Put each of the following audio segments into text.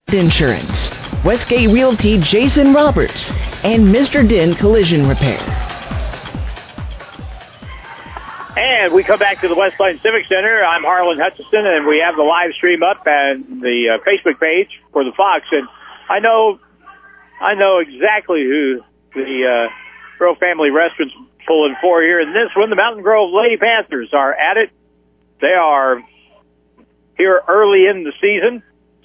Insurance, Westgate Realty Jason Roberts, and Mr. Den Collision Repair. And we come back to the Westline Civic Center. I'm Harlan Hutchison, and we have the live stream up and the Facebook page for the Fox. And I know exactly who the Grove Family Restaurant's pulling for here. In this one, the Mountain Grove Lady Panthers are at it. They are here early in the season.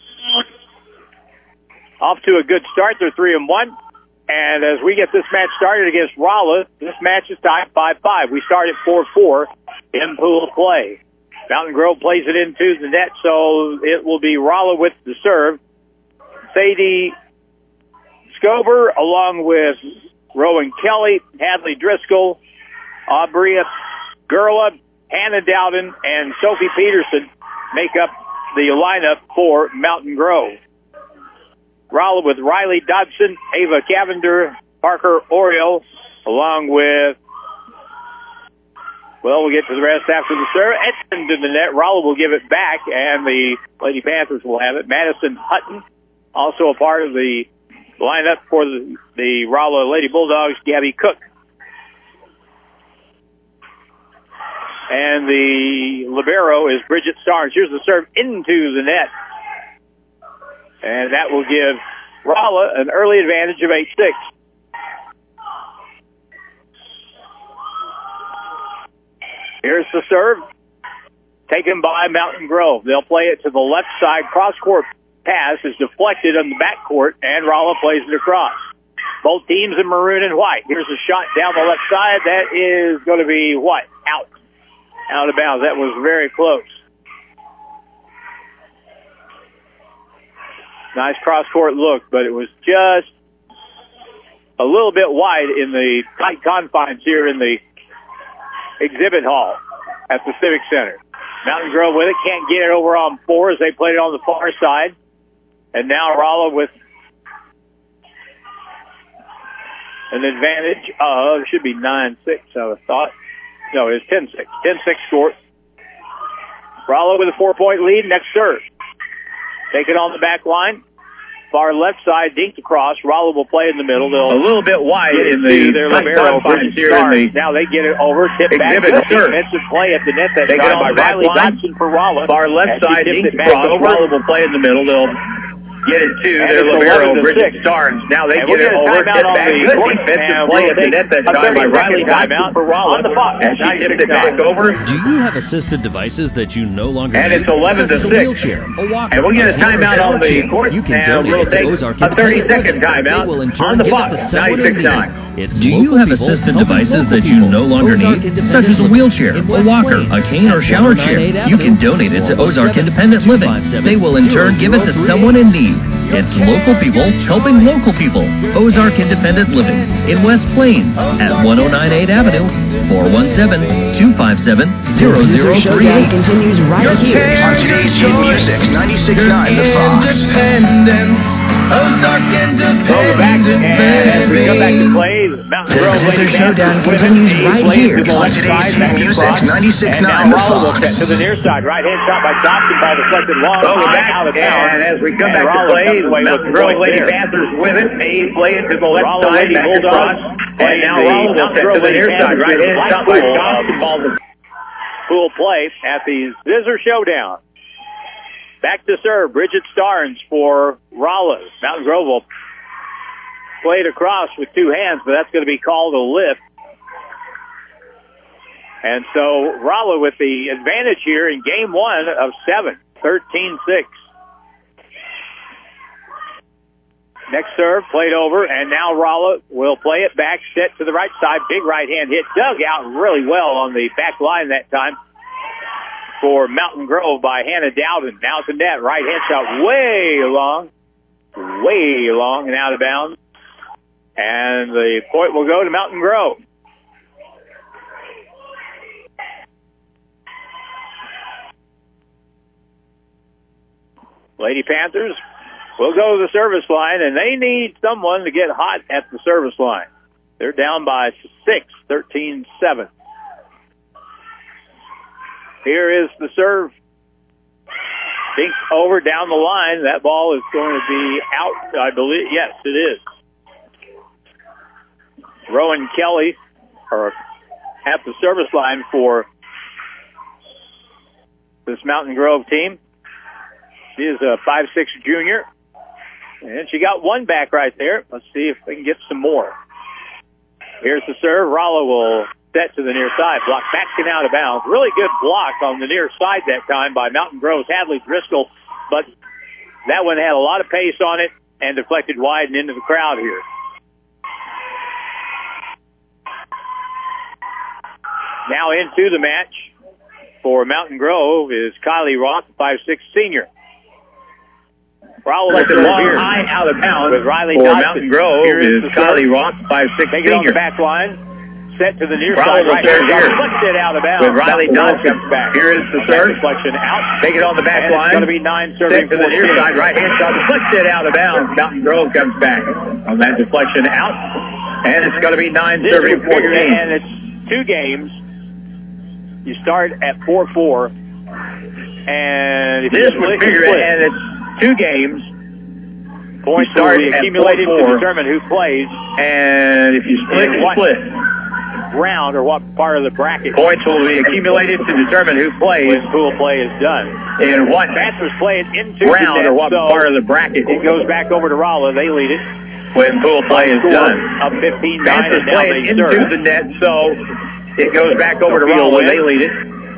Off to a good start. They're 3-1. And as we get this match started against Rolla, this match is tied 5-5. We start at 4-4 in pool play. Mountain Grove plays it into the net, so it will be Rolla with the serve. Sadie Scober, along with Rowan Kelly, Hadley Driscoll, Aubrey Gurla, Hannah Dowden, and Sophie Peterson make up the lineup for Mountain Grove. Rolla with Riley Dodson, Ava Cavender, Parker Oriole, along with, we'll get to the rest after the serve. Edson to the net. Rolla will give it back, and the Lady Panthers will have it. Madison Hutton, also a part of the lineup for the Rolla Lady Bulldogs, Gabby Cook. And the libero is Bridget Starnes. Here's the serve into the net. And that will give Rolla an early advantage of 8-6. Here's the serve. Taken by Mountain Grove. They'll play it to the left side. Cross-court pass is deflected on the backcourt, and Rolla plays it across. Both teams in maroon and white. Here's a shot down the left side. That is going to be what? Out of bounds. That was very close. Nice cross-court look, but it was just a little bit wide in the tight confines here in the exhibit hall at the Civic Center. Mountain Grove with it, can't get it over on four as they played it on the far side. And now Rolla with an advantage of, should be 9-6, I would have thought. No, it's 10-6. 10-6 score. Rolla with a 4-point lead. Next serve. Take it on the back line. Far left side, dinked across. Rolla will play in the middle. They'll a little bit wide in the their libero. Now they get it over. Tip back. Defensive play at the net. That's by Riley Dodson for Rolla. Far left side, dinked across. Rolla will play in the middle. They'll get it to their libero, Bridget Starnes. Now they get it over. Tip back. Good defensive play at the net. That's by Riley Dodson for Rolla. And she tipped it back over. Do you have assisted devices that you no longer need? And it's 11-6. And we'll get a timeout on the court. You can donate to Ozark a 30-second timeout on the Fox. 96.9. Do you have assisted devices that you no longer need, such as a wheelchair, a walker, a cane, or shower chair? You can donate it to Ozark Independent Living. They will in turn give it to someone in need. It's local people helping local people. Ozark Independent Living in West Plains at 1098 Avenue, 417-257-0038. Continues right here on today's hit music, 96.9 The Fox. Ozark Independent. Welcome back, and we come back to play. Mountain Grove Scissor Showdown continues right here on today's hit music, 96.9 The Fox. To the near side, right-hand shot by Thompson by deflected long. Back out of bounds. And as we come back to play, Mountain Grove Lady Panthers with it. They play it to the left side, back across. And now Rolla will set to the near side, right-hand shot by Thompson. Pool play at the Scissor Showdown. Back to serve, Bridget Starnes for Rolla. Mountain Grove will play it across with two hands, but that's going to be called a lift. And so Rolla with the advantage here in game one of 7, 13-6. Next serve, played over, and now Rolla will play it back, set to the right side. Big right hand hit, dug out really well on the back line that time for Mountain Grove by Hannah Dowden. Now to net, right hand shot way long, and out of bounds. And the point will go to Mountain Grove. Lady Panthers will go to the service line, and they need someone to get hot at the service line. They're down by 6, 13-7. Here is the serve. Dinks over down the line. That ball is going to be out, I believe. Yes, it is. Rowan Kelly at the service line for this Mountain Grove team. She is a 5'6" junior. And she got one back right there. Let's see if we can get some more. Here's the serve. Rolla will set to the near side. Block backing out of bounds. Really good block on the near side that time by Mountain Grove's Hadley Driscoll. But that one had a lot of pace on it and deflected wide and into the crowd here. Now into the match for Mountain Grove is Kylie Roth, 5'6" senior. Like a long high out of bounds with Riley for Dodson. Mountain Grove is Kylie Roth, 5'6" Take it on the senior. back line. Set to the near side. Right here. Deflected out of bounds. With Riley Dodson. Back. Here is the serve. Deflection out. Take it on the back line. It's going to be 9 serving. Set to the near side. Right hand shot. Deflected out of bounds. Mountain Grove comes back on that deflection out. And it's going to be 9 serving 14. And it's 2 games. You start at 4-4. And this would figure it, and it's 2 games. Points start will be accumulated to determine who plays. And if you split, you split. Round or what part of the bracket. Points will be accumulated to determine who plays. When pool play is done. And what Panthers play it into round the net, or what so part of the bracket. It goes back over to Rolla. They lead it. When pool play is done. Up 15-9. Panthers play it into the net, so it goes back over to Rolla. They lead it.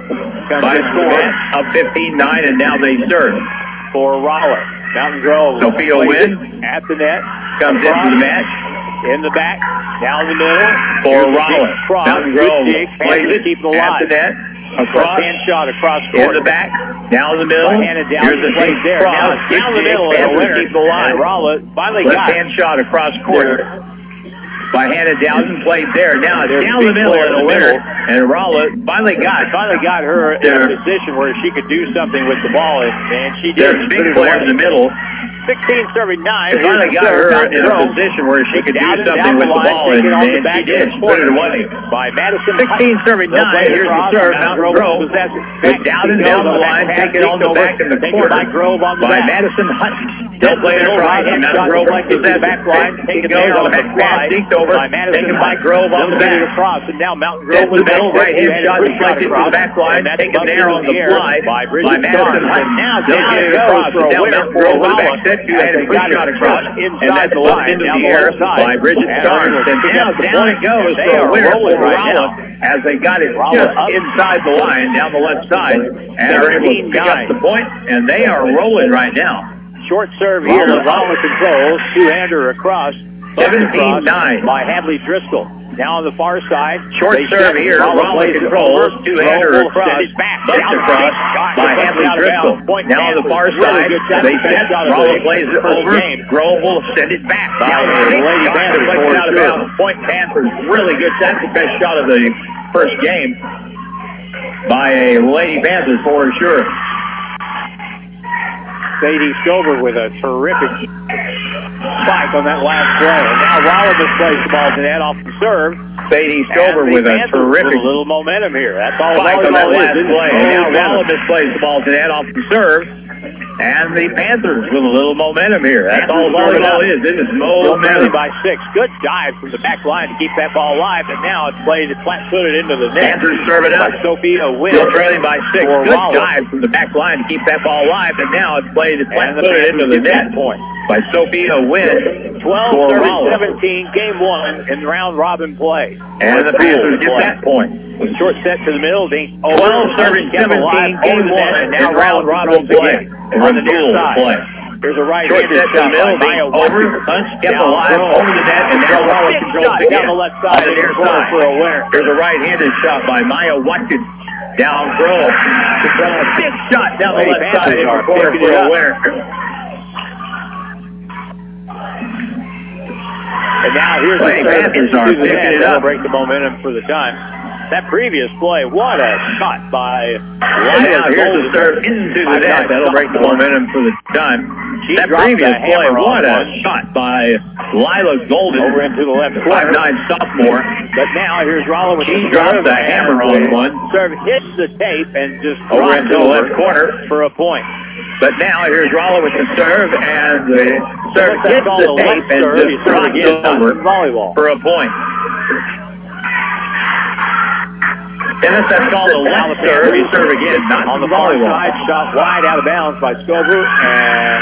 By a score of 15-9, and now they serve. For Rolla. Mountain Grove. Sophia Wynn at the net. Comes into the match. In the back. Down the middle. For Rolla. Mountain Grove plays it at the net. Across. Hand shot across court. In the back. Down the middle. Here's the place there. Cross. Down the middle. Keep the line. Rolla finally got hand shot across court. By Hannah Dowden played there. Now it's down the middle in the winner. And Rolla finally got her in a position where she could do something with the ball, and she did. There's a big player in the middle. 16 serving 9. They finally got her in a position where she could do something with the ball, and she did. Put it away. By Madison 16 serving 9. Here's the serve. Mountain Grove. With Dowden down the line, take it on the back in the corner. By Madison Hutton. Still playing across. Mountain Grove possesses back line. It goes on the back pass. Deeked over. Taken by Grove on the back. And now Mountain Grove with the middle. Right hand shot deflected to the back line. Taken there on the fly by Madison Hutton. Now down it goes. Now Mountain Grove with the back set. You had a push shot across, and that's bumped into the air by Bridget Starnes. And now down it goes for a winner for Rolla as they got it just inside the line down the left side and are able to pick up the point, and they are rolling right now. Short serve here. Rolla controls. Two-hander across. 17-9 by Hadley Driscoll. Now on the far side. Short serve here. Rolla controls. Two-hander across. Bumped across by Hadley Driscoll. Now on the far side. They set. Rolla plays it over. Grove will send it back. Now Lady Panthers out of bounds. Point Panthers. Really good. That's the best shot of the first game by a Lady Panthers for sure. Sadie Stover with a terrific spike on that last play. And now Rolla misplays the ball to net off the serve. Sadie Stover with a terrific little momentum here. That's all spike on that last play. And now Rolla misplays the ball to net off the serve. And the Panthers with a little momentum here. That's all volleyball is. It is momentum. By 6. Good dive from the back line to keep that ball alive. And now it's played flat-footed into the net. Panthers serve it up. Sophia Wynn. Still trailing by 6. Good dive from the back line to keep that ball alive. And now it's played flat-footed into the net by Sophia Wynn. 12-17, game 1 in round robin play. And the Panthers get that point. Short set to the middle. 12-17, game 1 and now round robin play. On the near side. There's a right-handed shot by Maya over, Hunt kept alive over the net, and now Rolla controls it down the left side on the near side. For a winner. There's a right-handed shot by Maya Watkins. Down Grove. A big shot down the left side in the corner for a winner. And now here's the Panthers are picking it up. Break the momentum for the time. That previous play, what a shot by Lila. Here's the serve into the net. That'll break the momentum for the time. That previous play, what a shot by Lila Golden. Over into the left corner. 5'9" sophomore. But now here's Rolla with she dropped the hammer on one. Serve hits the tape and just over into the left corner for a point. But now here's Rolla with the serve, and the serve hits the tape and just drops over for a point. Dennis, that's called a left serve. He serve again, not on the volleyball. Side, shot wide out of bounds by Scober, and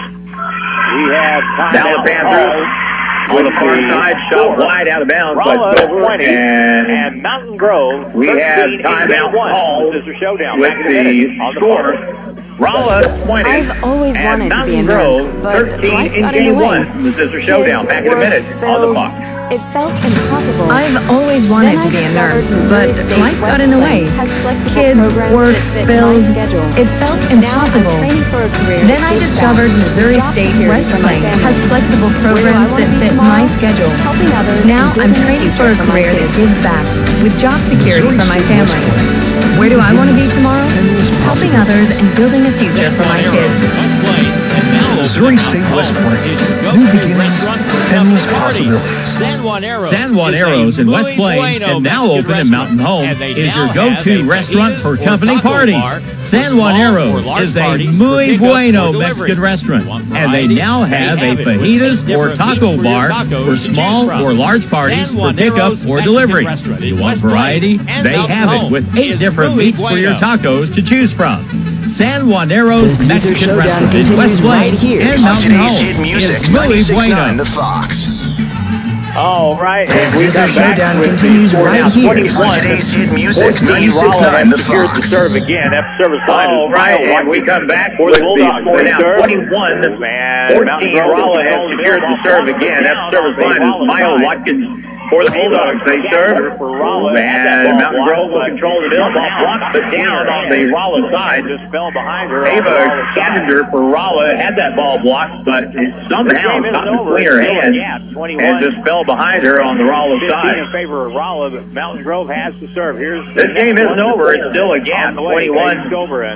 we have now the Panthers on the far side, shot wide out of bounds by Scober, and Mountain Grove. We have timeout called with the score. Rolla 20 and Mountain Grove 13 in game one. The Sister Showdown. Back in a minute on the clock. It felt impossible. I've always wanted to be a nurse, but life got in the way. Kids, work, bills. It felt impossible. Then I discovered Missouri State Wrestling has flexible programs that fit my schedule. Now I'm training for a career that gives back, with job security for my family. Where do I want to be tomorrow? Helping others and building a future for my kids. Missouri State West Point. New beginnings, endless possibilities. San Juan Arrows in West Plains and now open in Mountain Home is your go-to restaurant for company parties. San Juan Arrows is a muy bueno Mexican restaurant, and they now have a fajitas or taco bar for small or large parties for pickup or delivery. You want variety? They have it with 8 different meats for your tacos to choose from. San Juan Arrows Mexican Restaurant in West Plains and Mountain Home is muy bueno. The Fox. All right, and we come back with continues right here. 21. Today's hit music, 96.9 The Secures the Fox. serve again. That service line is right, and we come back with the score now 21. 14. Rolla has secured the serve again. That service line is Mile Watkins for the Bulldogs. They serve, and Mountain Grove will control the middle. Ball blocked, but down on the Rolla side. Just fell behind her. Ava Cavender for Rolla had that ball blocked, but it somehow got between her hands and just fell behind her on the Rolla 15 side. in favor of Rolla, but Mountain Grove has to serve. This game isn't over. It's still a gap. 21.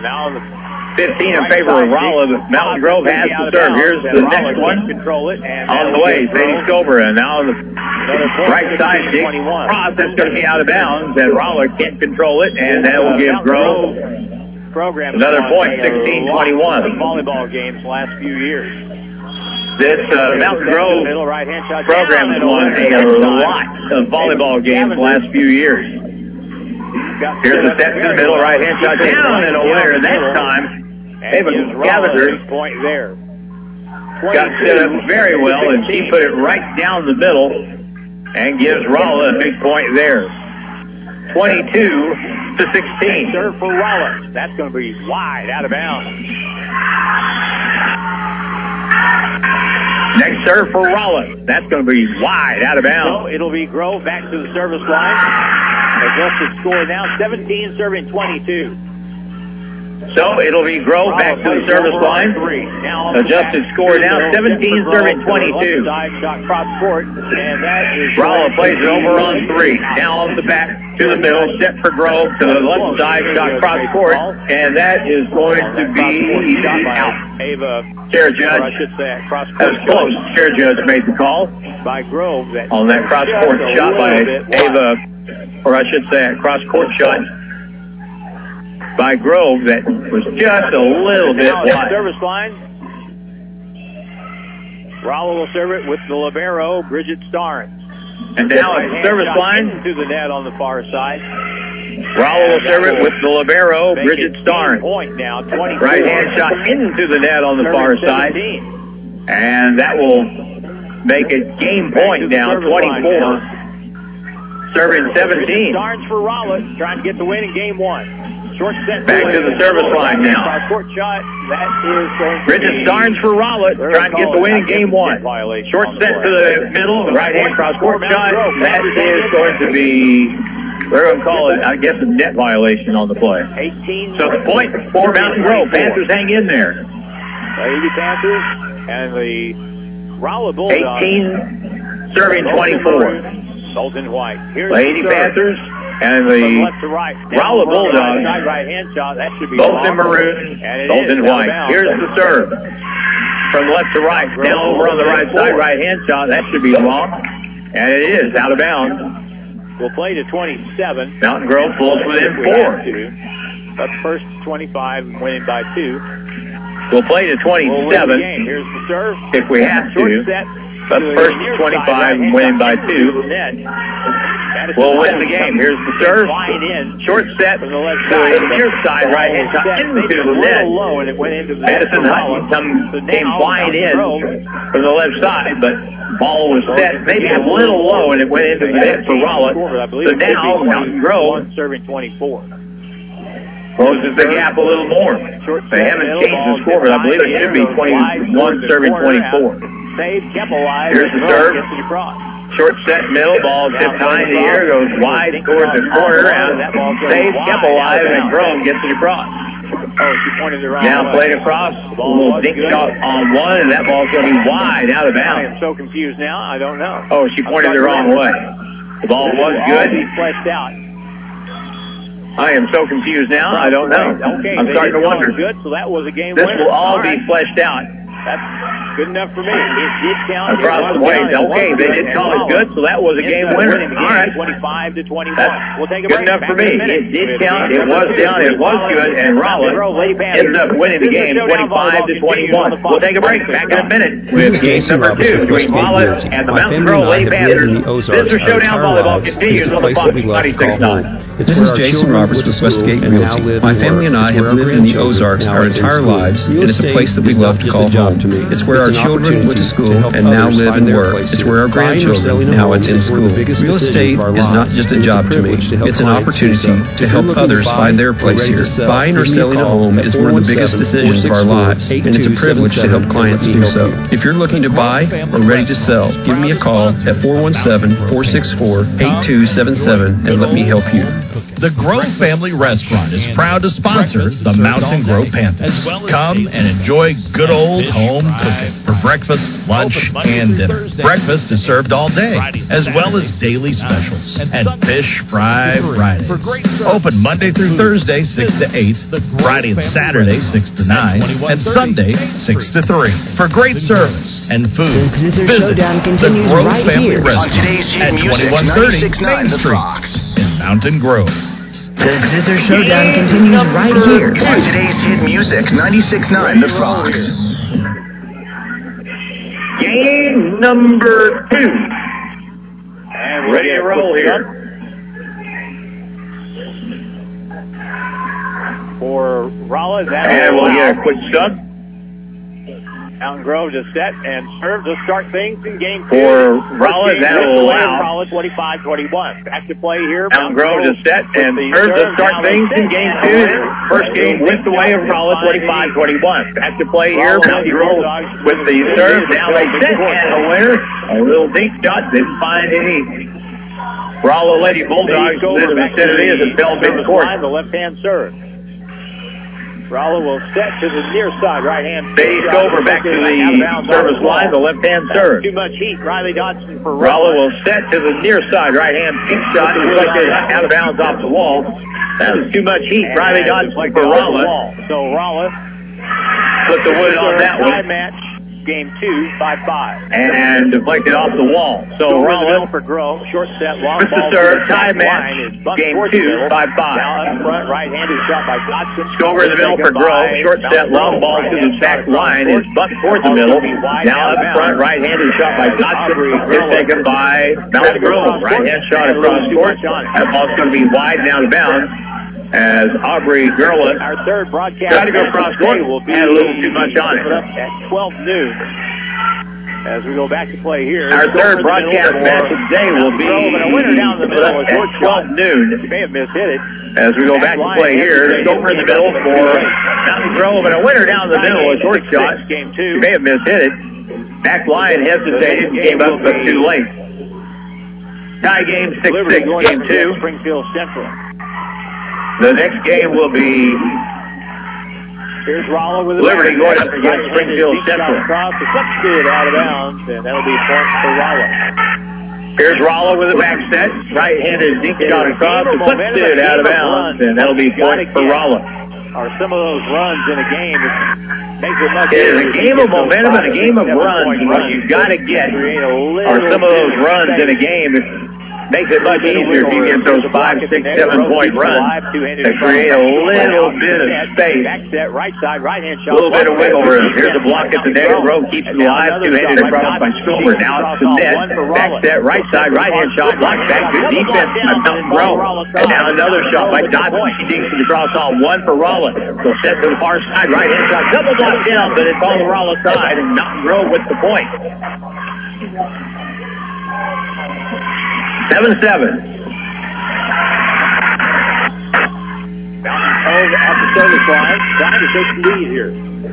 15 in favor of Rolla, but Mountain Grove has to serve. Here's the next one. On the way, Sadie Scobra. Now the right side, Jake Cross. That's going to be out of bounds, and Rolla can't control it, and that will give Grove another point, 16-21. Volleyball games last few years. This Mountain Grove program has won a lot of volleyball games the last few years. Here's the set to the middle, right-hand shot down and a winner that time. Ava Cavender got set up very well, and she put it right down the middle and gives Rolla a big point there. 22-16. Serve for Rolla. That's going to be wide out of bounds. Next serve for Rolla. That's going to be wide out of bounds. So it'll be Grove back to the service line. Adjusted score now 17 serving 22. So it'll be Grove back to the service line. Adjusted score now 17 serving 22. Rolla plays it over on 3. Now on the back to the middle, set for Grove to the left side, shot cross court, and that is going to be out. Chair Judge, that was close. Chair Judge made the call by Grove on that cross court shot by Ava, or I should say a cross court shot by Grove that was just a little bit wide. Service line. Rolla will serve it with the libero, Bridget Starnes. And now at the service line to the net on the far side. Rolla will serve it with the libero, Bridget Starnes. Point now, 24. Right-hand shot into the net on the far side. And that will make it game point now, 24. Serving 17. Starnes for Rolla, trying to get the win in game 1. Short set back to the service line now. Court shot. That is going to Bridget Starnes for Rolla, trying to get the win in game 1. Short set to the middle, right-hand cross-court shot. That is going to be, we're going to call it, I guess, a net violation on the play. 18. So the point for Mountain Grove. Panthers hang in there. Lady Panthers and the Rolla Bulldogs. 18 serving 24. Sultan White. Here's Lady Panthers and the left to right. Rolla Bulldogs, right-hand shot. That should be both in maroon, both in white. Here's the serve from left to right. Now over on the right side, right-hand shot. That should be long, and it is out of bounds. We'll play to 27. Mountain Grove pulls within 4. Up first 25 and winning by 2. We'll play to 27 Here's the serve. if we have to. But first 25 and winning by 2. We'll win the game. Here's the serve. Short set from the left side. Near side, right hand side into the net. Madison Hutton came flying in from the left side, but ball was set maybe a little low, and it went into the net for Rolla. So now Mountain Grove serving 24. Closes the gap a little more. They haven't changed the score, but I believe it should be 21 serving 24. Here's the serve. Short set middle, ball tipped high in the air, goes wide towards the corner, and Save kept alive, and Grove gets it across. She pointed it now played across, a little dink shot on one, and that ball's going to be wide out of bounds. I am so confused now, I don't know. She pointed the wrong way. The ball was good. Fleshed out. I am so confused now, I don't know. I'm starting to wonder. Good, so that was a game this winner. Will all be fleshed out. That's good enough for me. It did count. Across the way. Okay, they did call it good, so that was a game winner. All right. 25 to 21. We'll take a break. Good enough for me. It did count. It was down. It was good, and Rolla ended up winning the game 25 to 21. We'll take a break. Back in a minute with game number 2 between Rolla and the Mountain Grove Lady Panthers. Visitor Showdown Volleyball continues on the Fox 96.9. This is Jason Roberts with Westgate Realty. My family and I have lived in the Ozarks our entire lives, and it's a place that we love to call home. It's where our children went to school and now live and work. It's where our grandchildren now attend school. Real estate is not just a job to me. It's an opportunity to help others find their place here. Buying or selling a home is one of the biggest decisions of our lives, and it's a privilege to help clients do so. If you're looking to buy or ready to sell, give me a call at 417-464-8277 and let me help you. The Grove Family Restaurant is proud to sponsor the Mountain Grove Panthers. Come and enjoy good old home cooking for breakfast, lunch, and dinner. Breakfast is served all day, as well as daily specials and Fish Fry Fridays. Open Monday through Thursday, 6 to 8, Friday and Saturday, 6 to 9, and Sunday, 6 to 3. For great service and food, visit the Grove Family Restaurant at 2130 Main Street in Mountain Grove. The Scissor Showdown continues right here. On today's hit music, 96.9 The Fox. Game number 2. And ready to roll here. For Rolla, and we'll get a quick sub. Mountain Grove to set and serve to start things in game 2. For Rolla, that will allow. Rolla 25-21. Back to play here. Mountain Grove to set and serve to start things in game 2. First game went the way of Rolla 25-21. Back to play here. Mountain Grove with the serve. Now they set and a winner. A little deep shot. Didn't find any. Rolla Lady Bulldogs instead of it fell mid-court. The left-hand serve. Rolla will set to the near side, right hand. Fade over back to the service line, the left-hand serve. Too much heat. Riley Dodson for Rolla will set to the near side, right hand pink shot. Looks like it's out of bounds off the wall. That was too much heat. Riley Dodson for Rolla. So Rolla put the wood on that one. Match. Game 2, 5-5. And deflected off the wall. So Rolla for Grove, short set, long with the serve, tie match. Game 2, 5-5. Now up front, right-handed shot by Dodson. Over in the middle for Grove, short set, long ball to the back line is bucked towards the middle. Now up front, right-handed shot by Dodson is taken by Mountain Grove. Right-hand shot across court. That ball's going to be wide and out of bounds. As Aubrey Gerla our third broadcast tried to go across court, had a little too much on it. At 12 noon. As we go back to play here. Our third broadcast match today will be a winner down the middle at 12 noon. You may have mishit it. As we go back to play here, over in the middle for Mountain Grove, and a winner down the middle, a short shot. Game 2. You may have mishit it. Back line hesitated and came up, but too late. Tie game 6-6, game 2. Springfield Central. The next game will be here's Rolla with Liberty going up against Springfield Central. Across the substitute out of bounds, and that'll be a point for Rolla. Here's Rolla with a back set. Right-handed deep shot across the substitute out of bounds, and that'll be a point for Rolla. Are some of those runs in a game that makes it much easier. It is a game of momentum and a game of runs. What you've got to get are some of those runs in a game Makes it much easier if you get those 5, 6, 7-point runs that create a little bit of space. A little bit of wiggle room. Here's a block at the net. Grove keeps it alive. Two-handed across by Stover. Now it's the net. Back set, right side, right-hand shot. Blocked back. Good defense by Mountain Grove. And now another shot by Dodson. She dinks it across on one for Rolla. So set to the far side. Right-hand shot. Double block down, but it's on the Rolla side. And Mountain Grove with the point. 7-7. Mountain Grove at the service line, trying to take the lead here.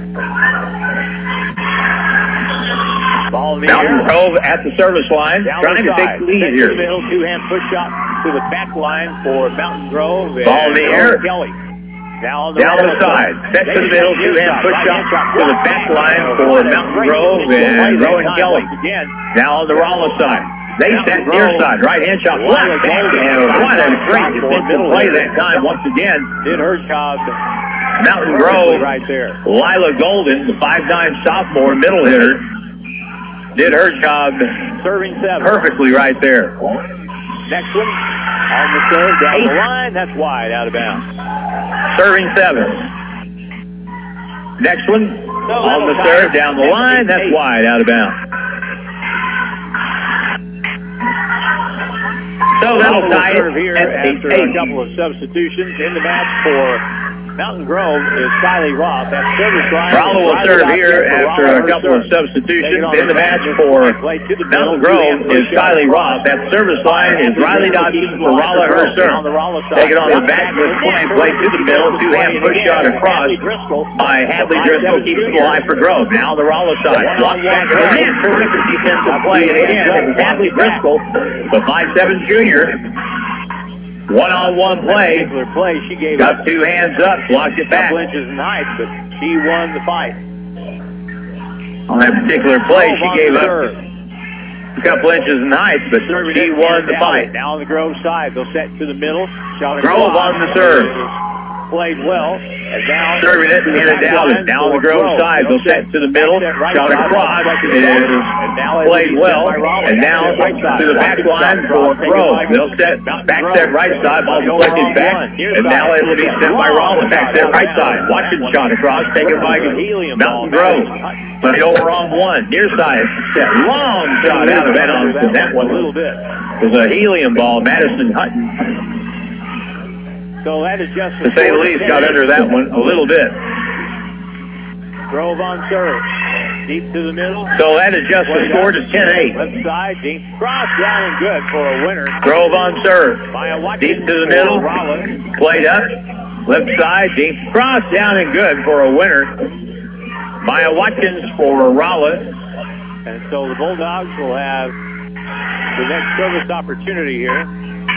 Mountain Grove at the service line, trying to take the lead here. Middle, two-hand push shot to the back line for Mountain Grove. Ball in the air. Kelly. Down the side. Set to the middle, two-hand push shot to the back line for Mountain Grove and Rowan Kelly. Now on the Rolla side. They set near side, right-hand shot, blocked back, and what a great defensive play that time once again. Did her job. Mountain Grove, right there. Lila Golden, the 5'9" sophomore middle hitter, did her job serving 7 perfectly right there. Next one, on the serve, down the line, that's wide, out of bounds. Serving 7. Next one, on the serve, down the line, that's wide, out of bounds. So that'll tie it here at after 8. A couple of substitutions in the match for Mountain Grove is Kylie Roth. That service line. Rolla will serve here after a couple of substitutions in the match for Mountain Grove is Kylie Roth. That service line is Riley Dodson for Rolla, her serve. Take it on the back of the point, play to the middle, two-hand push shot across by Hadley Driscoll, keeps it alive for Grove. Now the Rolla side. Block back to the net, terrific defensive play, and again, it's Hadley Driscoll, the 5'7" junior. One-on-one play. She gave got two hands up, blocked it back. A couple inches in height, but she won the fight. On that particular play, she gave up a couple inches in height, but she won the fight. Now on the Grove side, they'll set to the middle. Grove on the serve. Played well. And now serving it in and down. Now on the Grove side, they'll set to the middle. Shot across. It is played well. And now to the back line for Grove. They'll set back set right side. Ball deflected back. And now it will be sent by Rollins. Back set right side. Watching shot across. Taken by Mountain Grove. But over on one. Near side. Set. Long shot out of bounds. And that one was a helium ball. Madison Hutton. So that is just to say the least, got under that one a little bit. Grove on serve. Deep to the middle. So that is just the score to 10-8. Left side, deep cross down and good for a winner. Grove on serve. Deep to the middle. Played up. Left side, deep cross down and good for a winner. Maya Watkins for Rolla. And so the Bulldogs will have the next service opportunity here.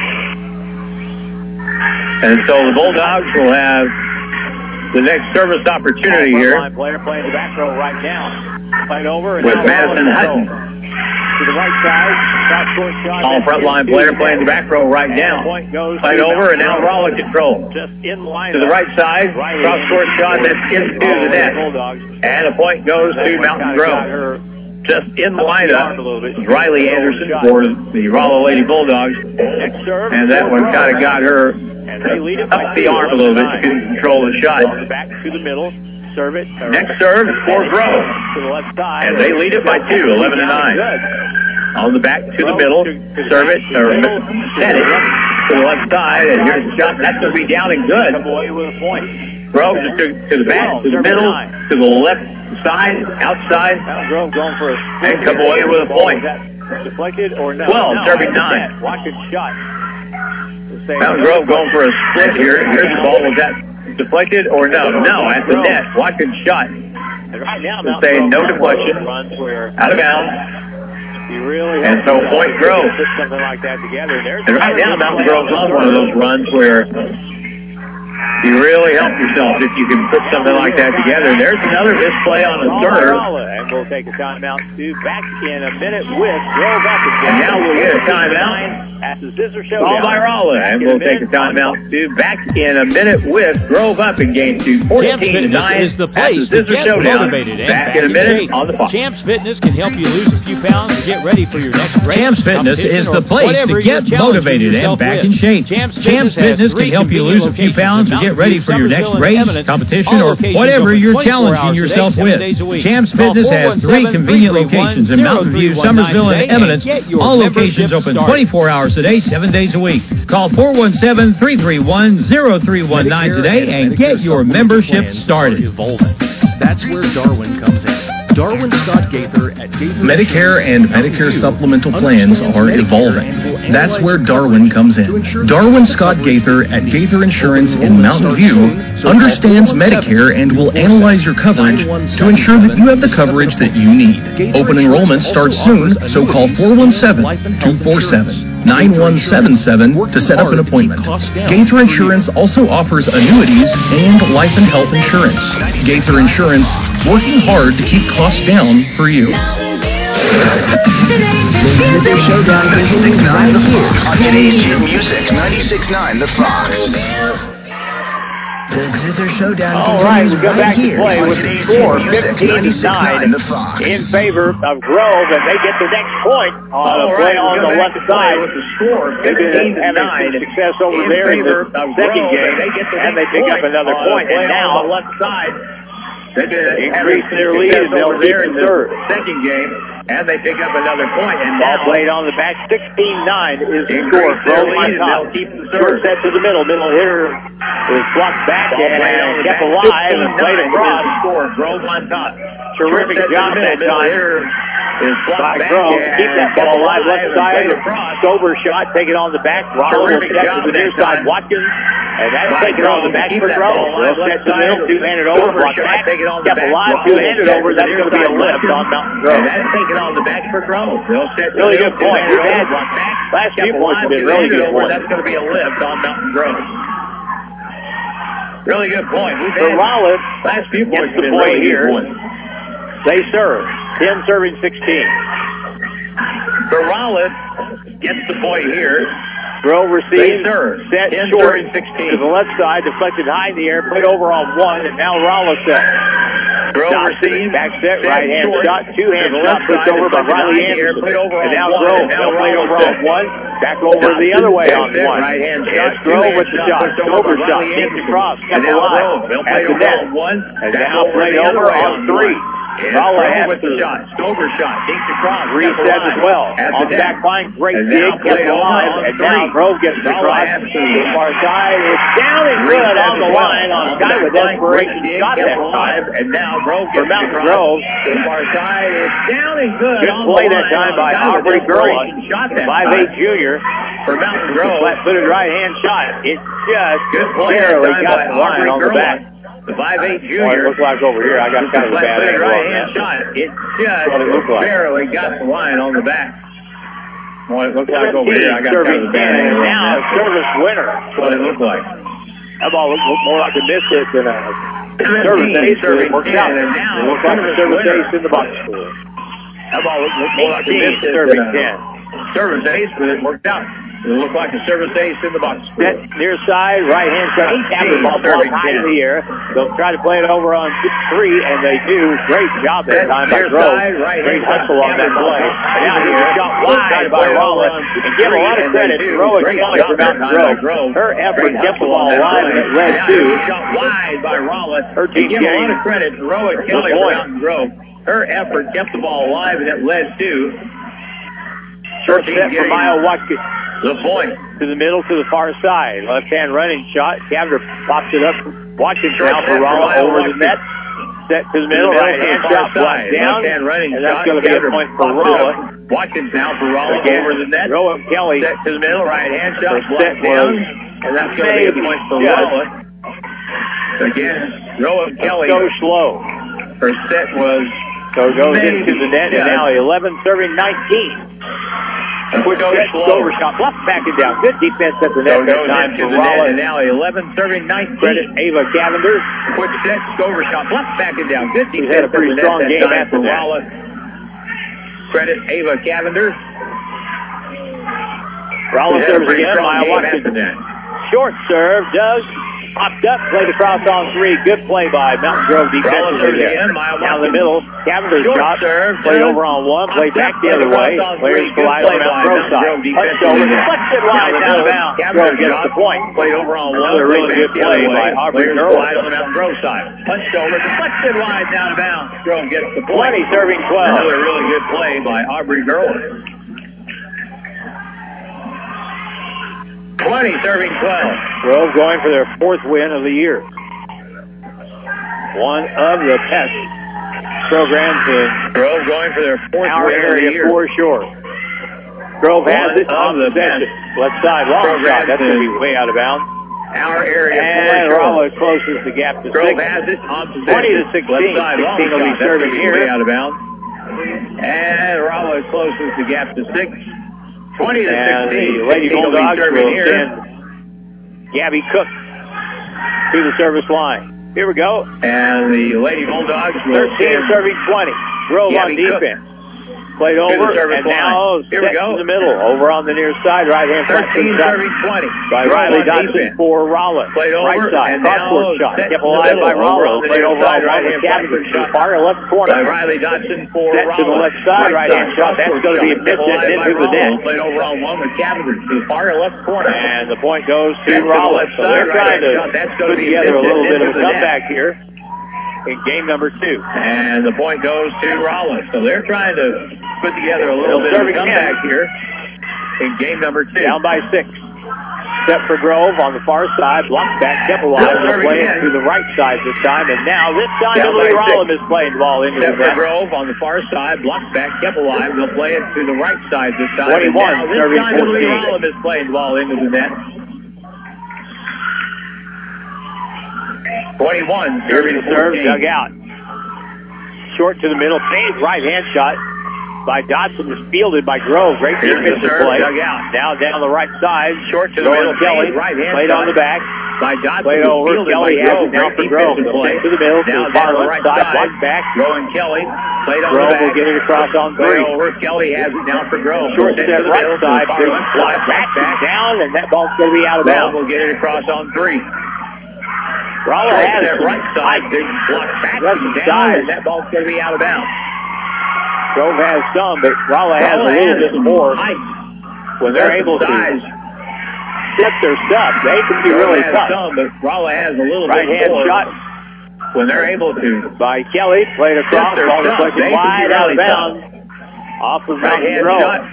And so the Bulldogs will have the next service opportunity here. Player playing the back row right now. Played over. With Madison Hutton. To the right side. Cross court shot. All front line player playing the back row right now. Played over and now Rolla control. Just in line. To the right side. Cross court shot that's into the net. And a point goes to Mountain Grove. Just in the lineup, Riley Anderson for the Rolla Lady Bulldogs. And that one kind of got her up the arm a little bit. She couldn't control the shot. Back to the middle. Serve it. Next serve for Grove. To the left side. And they lead it by 2, 11-9. On the back to the middle. Serve it, or set it to the left side. And here's the shot. That's going to be down and good. Grove just to the back, to the middle, to the left side, outside. Grove going for a and come away with a point. Deflected or no? 12, serving 9. Watch it shot. Mountain Grove going for a split here. Here's the ball. Was that deflected or no? No, at the net. Watkins shot. And right now, say no deflection. Out of bounds. And so point Grove. Put something like that together. And right now, Mountain Grove's on one of those runs where You really help yourself if you can put something like that together. There's another misplay on the serve. And we'll take a timeout to back in a minute with Grove up again. And now we'll get a timeout. At the Scissor Showdown. All by Rolla. And we'll take a timeout to back in a minute with Grove up in game 2. 14-9 is the place to get motivated. Back in a minute on the Fox. Champs Fitness can help you lose a few pounds to get ready for your next race. Champs Fitness is the place to get motivated and back in shape. Champs Fitness can help you lose a few pounds to get ready for your next race, competition, or whatever you're challenging yourself with. Champs Fitness has 3 convenient locations in Mountain View, Summersville, and Eminence. All locations open 24 hours a day, 7 days a week. Call 417-331-0319 today and get your membership started. That's where Darwin comes in. Darwin Scott Gaither at Gaither Medicare and Medicare supplemental plans are evolving. That's where Darwin comes in. Darwin Scott Gaither at Gaither Insurance in Mountain View understands Medicare and will analyze your coverage to ensure that you have the coverage that you need. Open enrollment starts soon, so call 417-247-9177 to set up an appointment. Gaither Insurance also offers annuities and life and health insurance. Gaither Insurance, working hard to keep costs down for you. The Showdown 96.9 The Fox. On today's hit music, 96.9 The Fox. The Scissor Showdown. All right, we go back to play with the score 15-9 in favor of Grove, and they get the next point on a play on the left side. With the score 15-9, having success over there in the second game, and they pick up another point. And now on the left side, they've increase their lead, and they'll there in the second game. And they pick up another point. And ball played on the back. 16-9 is the score. Grove on top. Short set to the middle. Middle hitter is blocked back and kept alive and played across. Score. Grove on top. Terrific job that time. Is blocked back. Grove. Keep that ball alive. Left side. Sober shot. Take it on the back. Rollo will set to the near side. Watkins. And that's taken on the back for Grove. They'll set to the middle. Two-handed over. Blocked back. Kept alive. Two-handed over. That's going to be a lift on Mountain Grove. On the back for Grove. Really good point. Last few points have been really good points. That's going to be a lift on Mountain Grove. Really good point. For Rollins, last few points have been really good points. They serve. 10 serving 16. For Rollins, gets the point here. Grove receives, set short 16. To the left side, deflected high in the air, put over on one, and now Rollins set. Grove receives, back set, right hand shot, two-hand shot, pushed over by Riley Anderson. And now Grove, they'll play over on one, back over the other way on one. Right hand shot, Grove with the shot, over shot, takes across, kept alive, at the net, and now played over on three. Rolla has with the shot. Stover shot. Takes across. Reset as well. On the back line, great dig. Kept alive. And now Grove gets the cross. The far side is down and good on the line on a guy with desperation. Shot that time. And now Grove gets Mountain Grove. The far side is down and good. Good play that time by Aubrey Gerlach. 5'8" junior. For Mountain Grove. Flat-footed right-hand shot. It just barely got the line on the back. The 5'8" junior. It looks like over here. I got kind of a bad angle on that. Shot. It just barely got the line on the back. Well, it looks like over here. I got kind of a bad angle. Now a service winner. That's what it looked like. That ball looked more like a miss hit than a service ace. It worked out. It looks like a service ace in the box score. That ball looked more like a miss hit than a service ace, but it worked out. It looked like a service ace in the box. Set near side, right hand shot. Capper ball high in the air. They'll try to play it over on 3, and they do. Great job that time by Grove. Great hustle on that play. And now here's a shot wide by Rolla. And give a lot of credit to Roa Kelly for Mountain Grove. Her effort kept the ball alive, and it led to. Shot wide by Rolla. Her team give a lot of credit to Roa Kelly for Mountain Grove. Her effort kept the ball alive, and it led to. Short set for Maya Watkins. The point. To the middle, to the far side. Left-hand running shot. Cavender pops it up. Watkins now for Rolla over the net. Set to the middle. Right-hand shot blocked down. Left-hand running and that's going to be a point for Rolla. Watkins now for Rolla over the net. Roa Kelly. Set to the middle. Right-hand shot blocked down. And that's going to be a point for Rolla. Again, Roa Kelly. So slow. Her set was. So goes into the net, and now 11 serving 19. Quick set, Stover shot, blocked back and down. Good defense at the net that time for Rolla. And now 11 serving 19. Credit Ava Cavender. Quick set, Stover shot, blocked back and down. Good defense had a pretty strong game after that. Rolla. Credit Ava Cavender. Rolla serves again. Maya Watson. Short serve, Doug. Popped up, played across on 3. Good play by Mountain Grove defensively there. Down the middle, Cavender's shot, played over on 1, played back the other way. Players collide on Mountain Grove side. Punched over, deflected wide down the bounds. Grove gets the point. Played over on 1. Another really good play by Aubrey Grove. Collide on the Mountain Grove side. Punched over, deflected wide down the bounds. Grove gets the point. 20 serving 12. Another really good play by Aubrey Grove. 20 serving 12. Grove going for their 4th win of the year. One of the best programs in Grove going for their 4th our win of the area year. for sure. Grove has it on the bench. Left side, long shot. That's going to be way out of bounds. Our area and Rolla closes the gap to 6. Grove has it on 20 to 16. 16 will be serving here. Way out of bounds. And Rolla closes the gap to 6. 20 to 16. The Lady Bulldogs will send Gabby Cook to the service line. Here we go. And the Lady Bulldogs will 13 serving 20. Grove on defense. Played over, and now here we go. In the middle, over on the near side, right-hand front. 13 serving 20. By Riley Dodson for Rolla. Played over, right side, and cross-court shot. Kept alive by Rolla. Played over on right-hand Cavender to the far left corner. By Riley Dodson for Rolla. To the left side, right-hand shot. That's going to be missed into the net. Played over on 1 with Cavender to the far left corner. And the point goes to Rolla. So they're trying to put together a little bit of a comeback here in game number 2. And the point goes to Rolla. So they're trying to put together a little bit of a comeback here in game number 2. Down by 6. Step for Grove on the far side. Blocked back. Kept alive. They're playing to the right side this time. And now this time Lee Rollum is playing the ball into the net. Step for Grove on the far side. Blocked back. Kept alive. They'll play it to the right side this time. 21. Now this time Lee Rollum is playing the ball into the net. 21. Serving serve, dug out. Short to the middle. Big right-hand shot by Dodson was fielded by Grove. Great defensive play. Dug out. Now down the right side. Short to the middle. Kelly. Right-hand played on the back. By Dodson. Played over. Kelly has it now for Grove. Play. To the middle. To the far left side. Blocked back. Rowan Kelly. Played on Grove the back. will get it across on 3. Play over. Kelly has it now for Grove. Short step right side. Big fly back down, and that ball's going to be out of bounds. Grove will get it across on 3. Rolla has that right side, big block back down, and that ball's going to be out of bounds. Grove has some, but Rolla has a little bit more when they're able to flip their stuff. They can be really tough. Some, but Rolla has a little right-hand shot when they're able to. By Kelly, played across, ball deflected wide out of bounds. Off of Mountain Grove.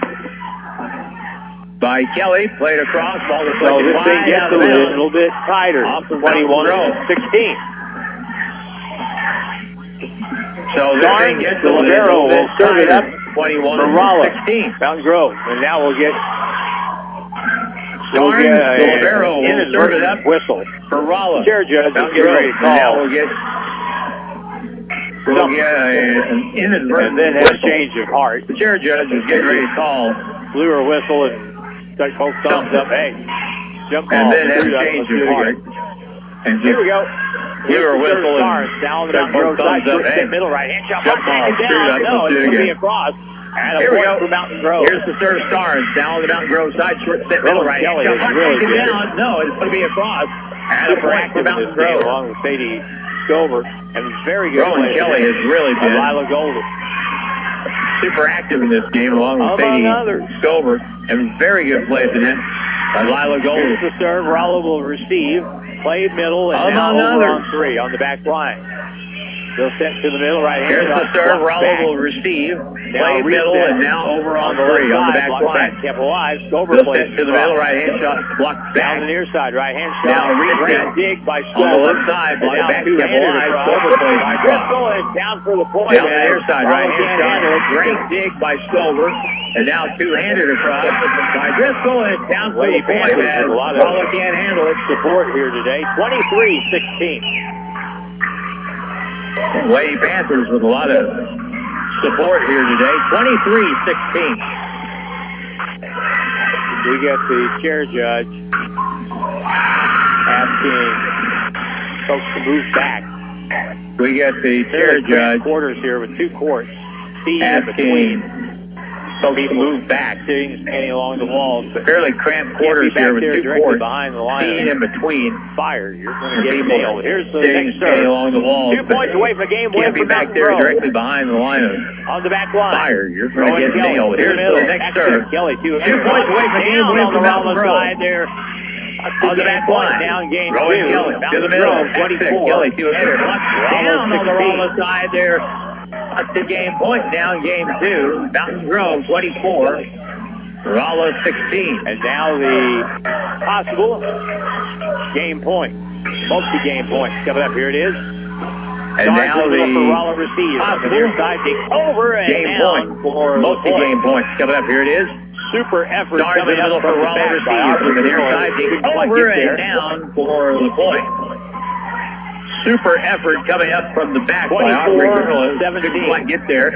By Kelly, played across, ball deflected so this thing gets a little bit tighter. Off of 21-16. So this thing gets a Libero will serve it up 21 for Rolla. 16. Mountain Grove. And now we'll get Libero will serve it up whistle for Rolla. Chair judge is getting ready to call. Now we'll get an inadvertent and then have a change of heart. The chair judge is getting ready to call. Blew her whistle and stuck both thumbs up. Hey, jump ball. And then have a change of heart. And here we go. Blew her whistle and down the Grove side. Middle right hand shot. Jump ball. Down. No, it's going to be across. And here we go. For Mountain Grove. Here's the serve Stars down the Mountain Grove side. Short step middle right hand shot. Really down. No, it's going to be across. And a point for Mountain Grove. Along with Sadie Stover. And very good. Rowan Kelly has really been. Lila Golden. Super active in this game along with Sadie Stover. And very good play today by Lila Golden. Here's the serve. Rolla will receive. Play middle and now over on 3 on the back line. They'll set to the middle right hand. Here's the serve. Rolla will receive. Play middle and now over on 3 on the back line. Kept alive. Stover plays to the middle right hand shot. Blocked back. Down the near side right hand shot. Now reset. Dig by Stover. On the left side. Blocked back. Kept alive. Stover plays by Driscoll and down for the point. Down the near side right hand shot. Great dig by Stover. And now two-handed across by Driscoll and down for the point. Rolla can't handle it. Support here today. 23-16. Lady Panthers with a lot of support here today. 23-16. we get the chair judge asking folks to move back. We get the chair judge quarters here with 2 courts. Asking folks to move back. Sitting, standing along the walls. Fairly cramped quarters here with 2 courts. Behind the line. Seeing in between. Fire. You're going to get nailed. Here's the next serve. Along the walls. 2 points away from the game. Can't be back there directly behind the line. On the back line. Fire. You're going to get nailed. Here's the next serve. Kelly, 2 points away from the game. On the Raleigh side there. On the back line. Down game 2. Kelly to the middle. 24. Kelly to another. Down on the Raleigh side there. That's the game point. Down game 2. Mountain Grove 24. Rolla 16. And now the possible game point. Multi-game point coming up. Here it is. And now the Rolla receives on the near side. Over and game down point. For multi-game points coming up. Here it is. Super effort Stars coming up for Rolla receives from the near side. Over and down for the point. Super effort coming up from the back by Aubrey Girl. Couldn't quite get there.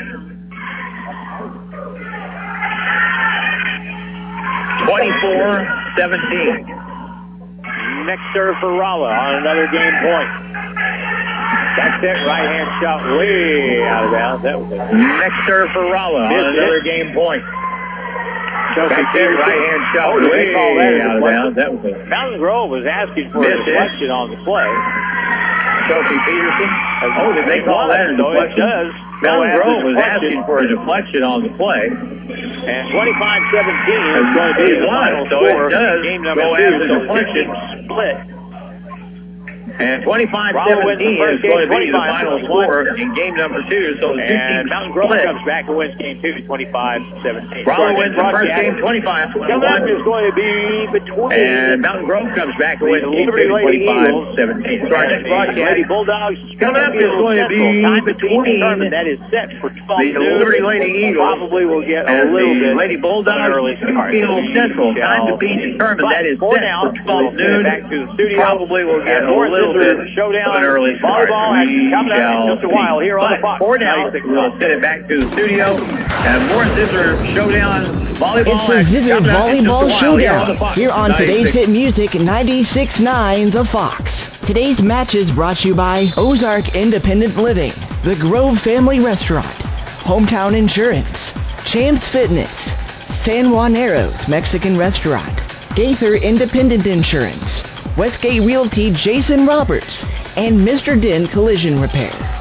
24-17. Next serve for Rolla on another game point. That's it. Right-hand shot way out of bounds. That was it. Next serve for Rolla on another game point. That's it. Right-hand shot way out of bounds. That was it. Mountain Grove was asking for a deflection on the play. Sophie Peterson. Oh, did they call that a deflection? It does. Mountain Grove was asking for a deflection on the play. And 25-17 is going to be the final score. Game number 2 is a deflection split. And 25-17 is going to be the final score in game number 2. So the and Mountain Grove comes back and wins game 2, 25-17. Rolla wins the first game, 25-21. is going to be between. And Mountain Grove comes back and wins game 2, 25-17. So our next broadcast, Lady Bulldogs coming up is going to be between. That is set for 12 the Liberty Lady Eagles. Probably will get a little bit. Lady Bulldogs early Field Central. Time to be determined. That is set for 12 noon. Back to the studio. Probably will get a little bit showdown of an early start. Volleyball action coming up in just a while here on the Fox. For now, we'll send it back to the studio. And more Scissor Showdown volleyball. It's the Scissor Volleyball Showdown here on today's hit music 96.9 The Fox. Today's match is brought to you by Ozark Independent Living, the Grove Family Restaurant, Hometown Insurance, Champs Fitness, San Juan Arrows Mexican Restaurant, Gaither Independent Insurance, Westgate Realty Jason Roberts, and Mr. Din Collision Repair.